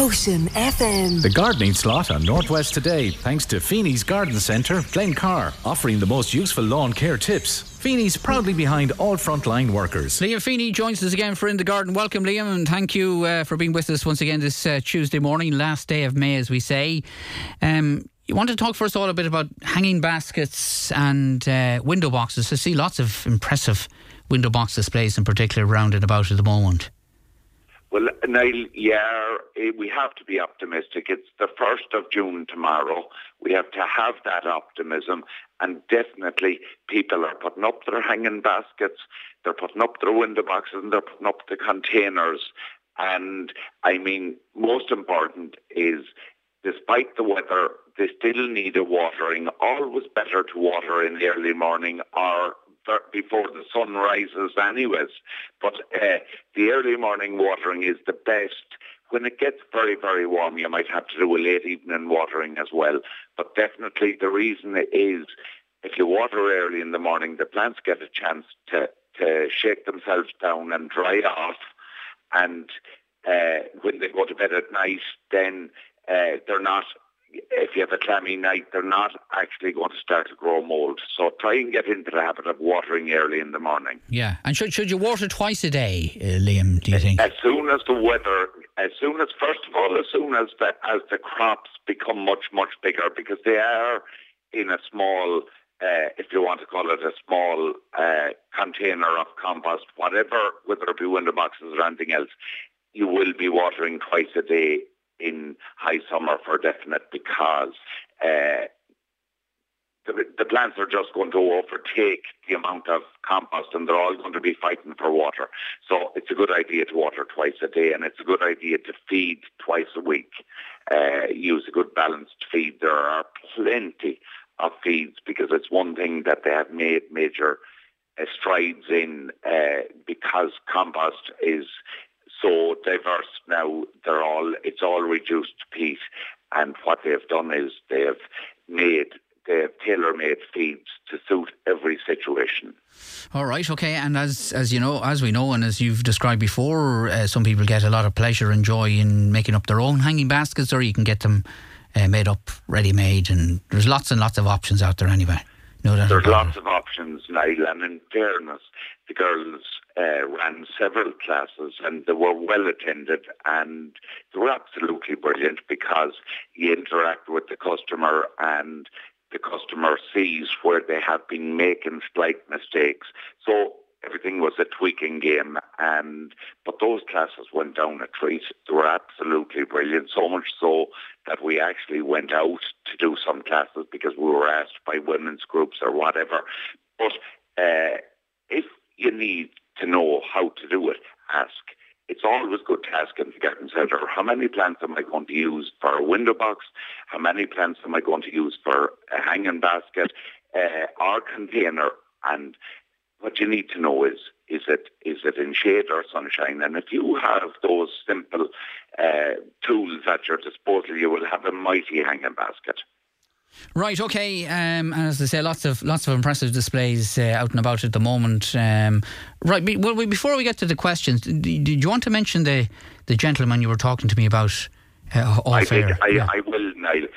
Ocean FM. The gardening slot on Northwest today, thanks to Feeney's Garden Centre, Glencar, offering the most useful lawn care tips. Feeney's proudly behind all frontline workers. Liam Feeney joins us again for In the Garden. Welcome, Liam, and thank you for being with us once again this Tuesday morning, last day of May, as we say. You want to talk first of all a bit about hanging baskets and window boxes. I see lots of impressive window box displays in particular around and about at the moment. Well, Niall, we have to be optimistic. It's the 1st of June tomorrow. We have to have that optimism, and definitely people are putting up their hanging baskets, they're putting up their window boxes, and they're putting up the containers. And I mean, most important is, despite the weather, they still need a watering. Always better to water in the early morning or before the sun rises anyways. But the early morning watering is the best. When it gets very, very warm, you might have to do a late evening watering as well. But definitely the reason is, if you water early in the morning, the plants get a chance to shake themselves down and dry off. And when they go to bed at night, then they're not, if you have a clammy night, they're not actually going to start to grow mould. So try and get into the habit of watering early in the morning. Yeah, and should you water twice a day, Liam, do you think? As soon as the crops become much, much bigger, because they are in a small, if you want to call it a small container of compost, whatever, whether it be window boxes or anything else, you will be watering twice a day in high summer for definite, because the plants are just going to overtake the amount of compost, and they're all going to be fighting for water. So it's a good idea to water twice a day, and it's a good idea to feed twice a week. Use a good balanced feed. There are plenty of feeds, because it's one thing that they have made major strides in, because compost is so diverse now. It's all reduced peat, and what they've done is they've tailor-made feeds to suit every situation. All right, okay. And as you know, as we know, and as you've described before, some people get a lot of pleasure and joy in making up their own hanging baskets, or you can get them made up, ready-made, and there's lots and lots of options out there anyway. There's lots of options, Niall, and in fairness, the girls ran several classes, and they were well attended, and they were absolutely brilliant, because you interact with the customer, and the customer sees where they have been making slight mistakes. So everything was a tweaking game, but those classes went down a treat. They were absolutely brilliant, so much so that we actually went out to do some classes because we were asked by women's groups or whatever. But if you need to know how to do it, ask. It's always good to ask in the garden centre, how many plants am I going to use for a window box? How many plants am I going to use for a hanging basket or container? And what you need to know is it in shade or sunshine? And if you have those simple tools at your disposal, you will have a mighty hanging basket. Right, okay. And as I say, lots of impressive displays out and about at the moment. Right, well, before we get to the questions, did you want to mention the gentleman you were talking to me about off air? I will, Niall.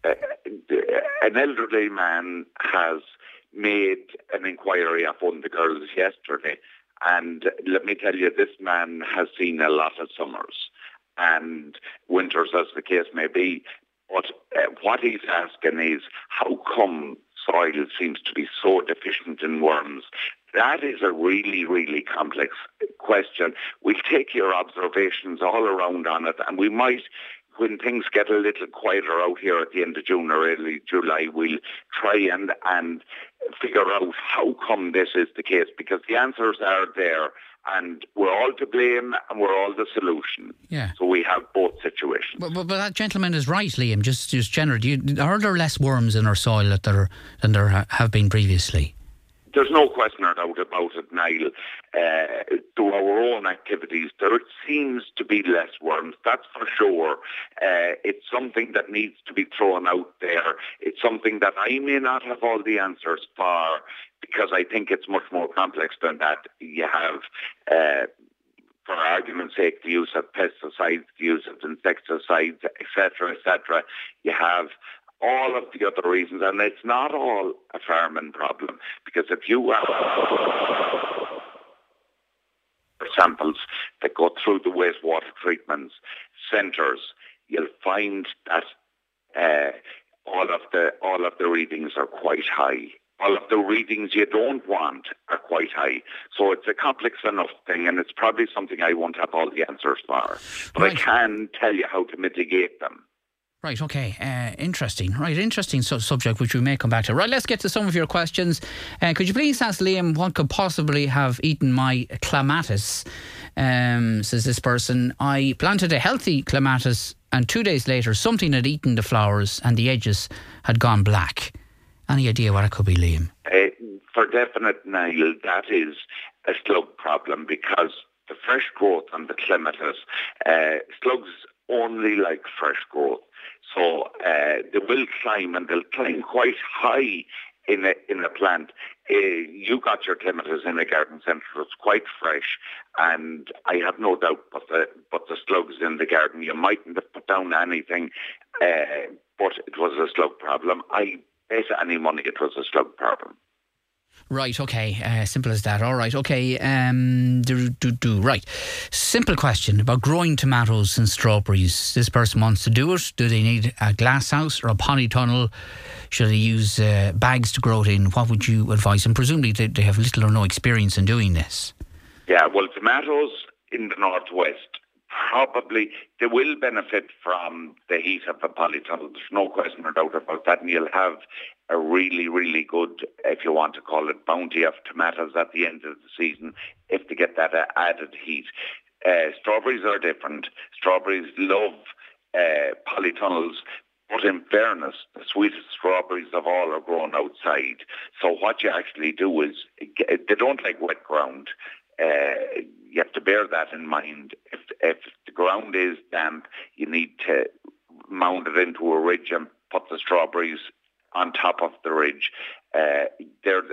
An elderly man has made an inquiry of one of the girls yesterday, and let me tell you, this man has seen a lot of summers and winters, as the case may be. But what he's asking is, how come soil seems to be so deficient in worms? That is a really, really complex question. We'll take your observations all around on it, and we might, when things get a little quieter out here at the end of June or early July, we'll try and figure out how come this is the case, because the answers are there, and we're all to blame and we're all the solution. Yeah. So we have both situations. But that gentleman is right, Liam. Just generally, are there less worms in our soil than there have been previously? There's no question or doubt about it, Niall. Through our own activities, there seems to be less worms, that's for sure. It's something that needs to be thrown out there. It's something that I may not have all the answers for, because I think it's much more complex than that. You have for argument's sake, the use of pesticides, the use of insecticides, etc., etc. You have all of the other reasons, and it's not all a farming problem, because if you have samples that go through the wastewater treatment centres, you'll find that all of the readings are quite high. All of the readings you don't want are quite high. So it's a complex enough thing, and it's probably something I won't have all the answers for. But right. I can tell you how to mitigate them. Right, okay. Interesting. Right, interesting subject, which we may come back to. Right, let's get to some of your questions. Could you please ask Liam what could possibly have eaten my clematis? Says this person. I planted a healthy clematis, and 2 days later, something had eaten the flowers and the edges had gone black. Any idea what it could be, Liam? For definite, Niall, that is a slug problem, because the fresh growth on the clematis, slugs only like fresh growth. So they will climb, and they'll climb quite high in a plant. You got your clematis in a garden centre. It's quite fresh, and I have no doubt but the slugs in the garden. You mightn't have put down anything, but it was a slug problem. I bet any money it was a slug problem. Right, okay. Simple as that. All right, okay. Right. Simple question about growing tomatoes and strawberries. This person wants to do it. Do they need a glass house or a polytunnel? Should they use bags to grow it in? What would you advise? And presumably they have little or no experience in doing this. Yeah, well, tomatoes in the northwest, probably they will benefit from the heat of the polytunnel. There's no question or doubt about that. And you'll have a really, really good, if you want to call it, bounty of tomatoes at the end of the season if they get that added heat. Strawberries are different. Strawberries love polytunnels. But in fairness, the sweetest strawberries of all are grown outside. So what you actually do is, they don't like wet ground. You have to bear that in mind. If the ground is damp, you need to mount it into a ridge and put the strawberries on top of the ridge. The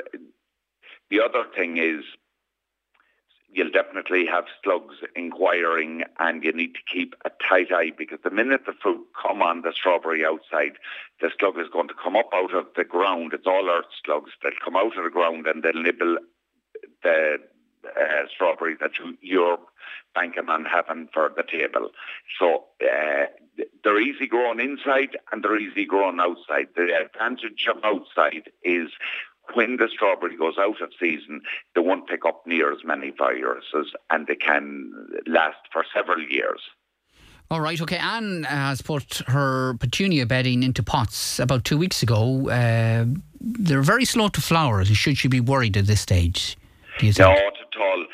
other thing is, you'll definitely have slugs inquiring, and you need to keep a tight eye, because the minute the fruit come on the strawberry outside, the slug is going to come up out of the ground. It's all earth slugs that come out of the ground, and they'll nibble the strawberry that you're banking on having for the table. So they're easy growing inside and they're easy growing outside. The advantage of outside is when the strawberry goes out of season, they won't pick up near as many viruses, and they can last for several years. All right, okay. Anne has put her petunia bedding into pots about 2 weeks ago. They're very slow to flower. Should she be worried at this stage, do you think? Not at all.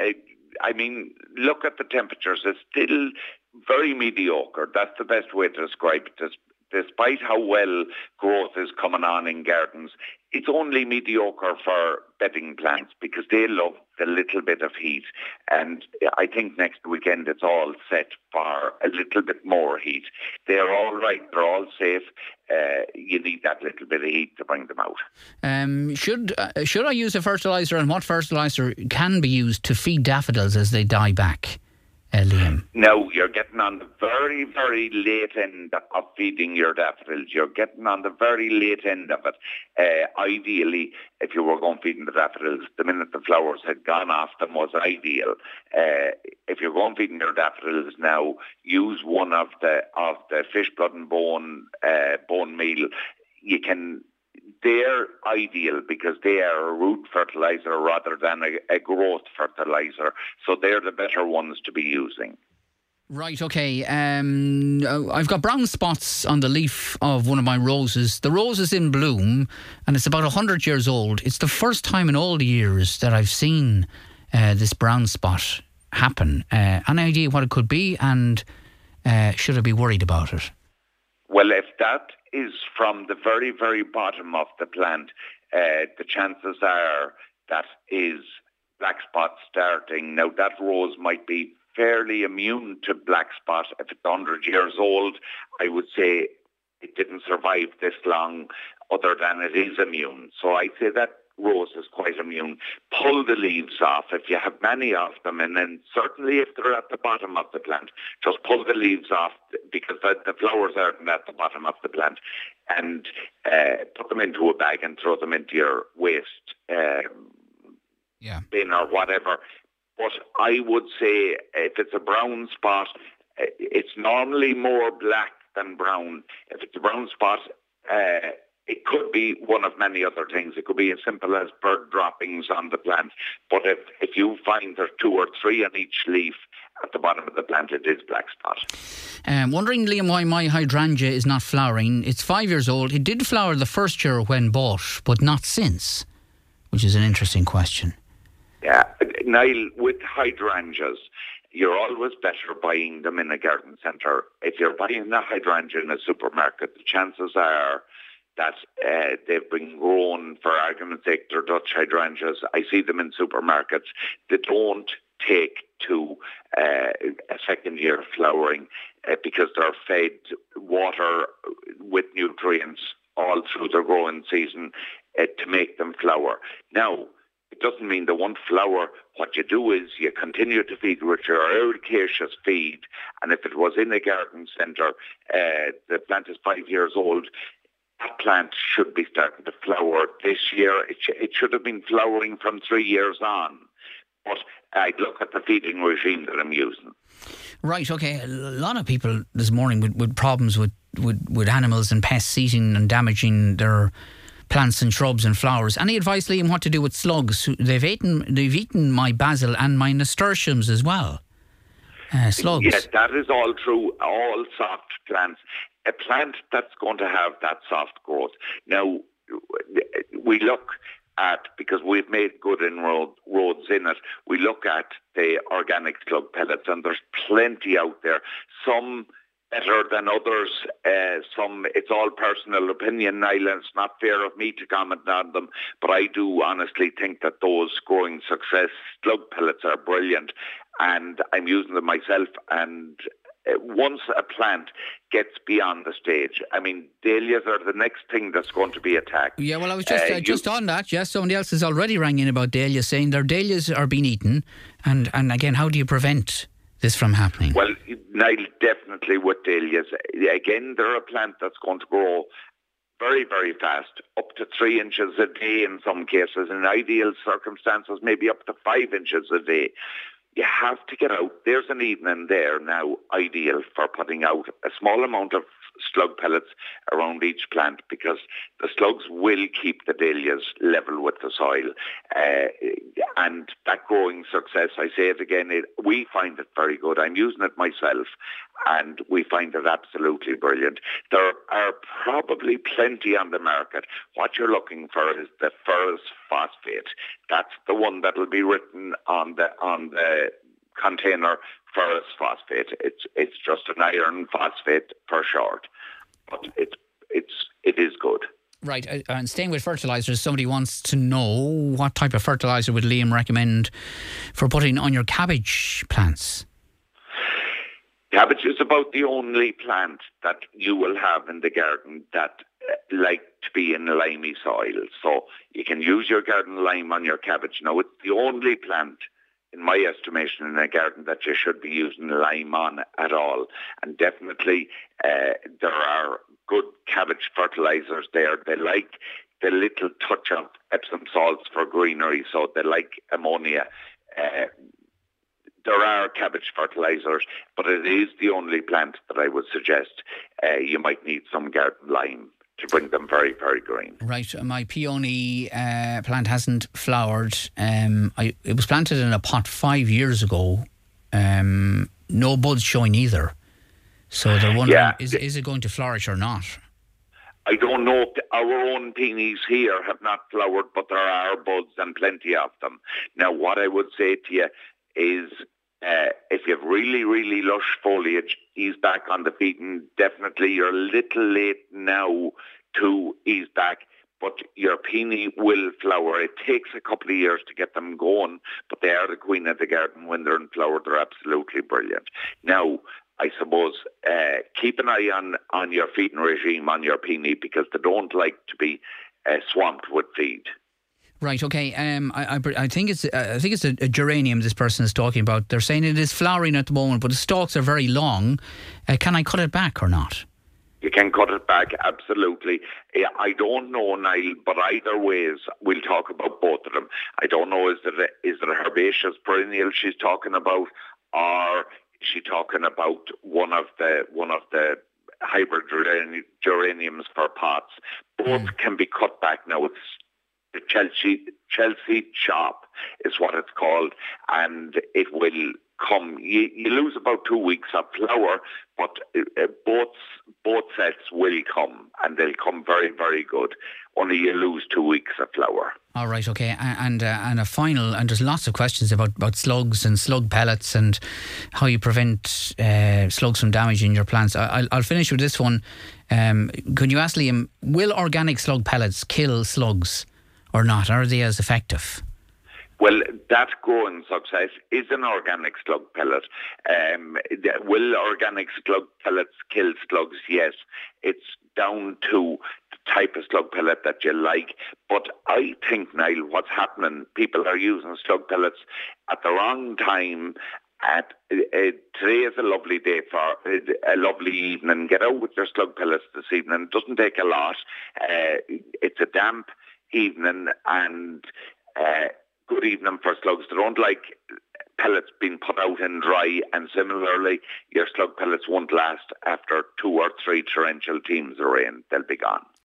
I mean, look at the temperatures. It's still very mediocre. That's the best way to describe it. Despite how well growth is coming on in gardens, it's only mediocre for bedding plants, because they love the little bit of heat. And I think next weekend it's all set for a little bit more heat. They're all right. They're all safe. You need that little bit of heat to bring them out. Should I use a fertiliser, and what fertiliser can be used to feed daffodils as they die back? Liam? No, you're getting on the very, very late end of feeding your daffodils. You're getting on the very late end of it. Ideally, if you were going feeding the daffodils, the minute the flowers had gone off them was ideal. If you're going feeding your daffodils now, use one of the fish blood and bone meal. They're ideal because they are a root fertiliser rather than a growth fertiliser. So they're the better ones to be using. Right, okay. I've got brown spots on the leaf of one of my roses. The rose is in bloom and it's about 100 years old. It's the first time in all the years that I've seen this brown spot happen. Any idea what it could be, and should I be worried about it? Well, if that is from the very, very bottom of the plant, the chances are that is black spot starting. Now, that rose might be fairly immune to black spot. If it's 100 years old, I would say it didn't survive this long, other than it is immune. So I'd say that roses quite immune. Pull the leaves off if you have many of them, and then certainly if they're at the bottom of the plant, just pull the leaves off because the flowers aren't at the bottom of the plant, and put them into a bag and throw them into your waste bin or whatever. But I would say if it's a brown spot, it's normally more black than brown. If it's a brown spot, it could be one of many other things. It could be as simple as bird droppings on the plant. But if you find there's 2 or 3 on each leaf at the bottom of the plant, it is black spot. Wondering, Liam, why my hydrangea is not flowering. It's 5 years old. It did flower the first year when bought, but not since, which is an interesting question. Yeah, Niall, with hydrangeas, you're always better buying them in a garden centre. If you're buying a hydrangea in a supermarket, the chances are that they've been grown, for argument's sake, they're Dutch hydrangeas. I see them in supermarkets. They don't take to a second year flowering because they're fed water with nutrients all through their growing season to make them flower. Now, it doesn't mean they won't flower. What you do is you continue to feed with your ericaceous feed, and if it was in a garden centre, the plant is 5 years old, that plant should be starting to flower this year. It should have been flowering from 3 years on. But I'd look at the feeding regime that I'm using. Right, okay. A lot of people this morning with problems with animals and pests eating and damaging their plants and shrubs and flowers. Any advice, Liam, what to do with slugs? They've eaten my basil and my nasturtiums as well. Slugs. Yes, that is all true. All soft plants. A plant that's going to have that soft growth. Now, we look at, because we've made good inroads in it, we look at the organic slug pellets, and there's plenty out there. Some better than others. Some, it's all personal opinion, Niall, and it's not fair of me to comment on them, but I do honestly think that those growing success slug pellets are brilliant, and I'm using them myself. And once a plant gets beyond the stage, I mean, dahlias are the next thing that's going to be attacked. Yeah, well, I was just on that. Yes, somebody else has already rang in about dahlias, saying their dahlias are being eaten, and again, how do you prevent this from happening? Well, Niall, definitely with dahlias. Again, they're a plant that's going to grow very, very fast, up to 3 inches a day in some cases. In ideal circumstances, maybe up to 5 inches a day. You have to get out. There's an evening there now, ideal for putting out a small amount of slug pellets around each plant, because the slugs will keep the dahlias level with the soil. And that growing success, I say it again, we find it very good. I'm using it myself, and we find it absolutely brilliant. There are probably plenty on the market. What you're looking for is the ferrous phosphate. That's the one that will be written on the container, ferrous phosphate. It's just an iron phosphate for short, but it is good. Right, and staying with fertilisers, somebody wants to know what type of fertiliser would Liam recommend for putting on your cabbage plants? Cabbage is about the only plant that you will have in the garden that like to be in limey soil. So you can use your garden lime on your cabbage. Now, it's the only plant, in my estimation, in a garden that you should be using lime on at all. And definitely there are good cabbage fertilisers there. They like the little touch of Epsom salts for greenery, so they like ammonia. There are cabbage fertilisers, but it is the only plant that I would suggest you might need some garden lime to bring them very, very green. Right. My peony plant hasn't flowered. It was planted in a pot 5 years ago. No buds showing either. So they're wondering, is it going to flourish or not? I don't know. Our own peonies here have not flowered, but there are buds and plenty of them. Now, what I would say to you is, if you have really, really lush foliage, ease back on the feeding. Definitely, you're a little late now to ease back, but your peony will flower. It takes a couple of years to get them going, but they are the queen of the garden. When they're in flower, they're absolutely brilliant. Now, I suppose keep an eye on your feeding regime on your peony, because they don't like to be swamped with feed. Right. Okay. I think it's a geranium this person is talking about. They're saying it is flowering at the moment, but the stalks are very long. Can I cut it back or not? You can cut it back, absolutely. I don't know, Niall, but either ways, we'll talk about both of them. I don't know, is it a herbaceous perennial she's talking about, or is she talking about one of the hybrid geraniums for pots? Both can be cut back now. It's the Chelsea chop is what it's called, and it will come. You lose about 2 weeks of flower, but both sets will come, and they'll come very, very good. Only you lose 2 weeks of flower. All right, okay, and a final, and there's lots of questions about slugs and slug pellets and how you prevent slugs from damaging your plants. I'll finish with this one. Could you ask Liam, will organic slug pellets kill slugs or not? Are they as effective? Well, that growing success is an organic slug pellet. Will organic slug pellets kill slugs? Yes. It's down to the type of slug pellet that you like. But I think, Niall, what's happening, people are using slug pellets at the wrong time. Today is a lovely day for a lovely evening. Get out with your slug pellets this evening. It doesn't take a lot. It's a damp evening, and good evening for slugs. They don't like pellets being put out and dry, and similarly, your slug pellets won't last after 2 or 3 torrential teams of rain. They'll be gone.